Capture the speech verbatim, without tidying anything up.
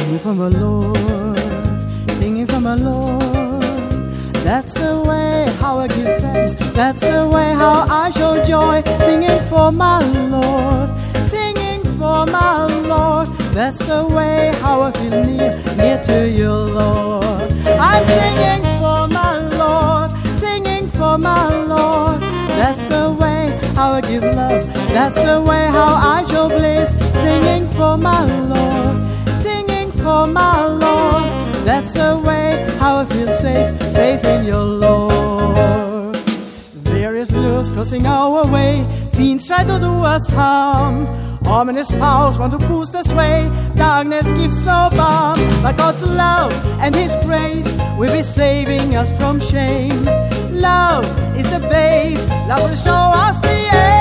Singing for my Lord, singing for my Lord. That's the way how I give thanks. That's the way how I show joy. Singing for my Lord, singing for my Lord. That's the way how I feel near, near to you, Lord. I'm singing for my Lord, singing for my Lord. That's the way how I give love. That's the way how I show bliss. Singing for my Lord, singing for my Lord. That's the way how I feel safe, safe in your Lord. There is blues crossing our way. Fiends try to do us harm. Ominous powers want to boost us way. Darkness gives no balm. But God's love and His grace will be saving us from shame. Love is the base. Love will show us the end.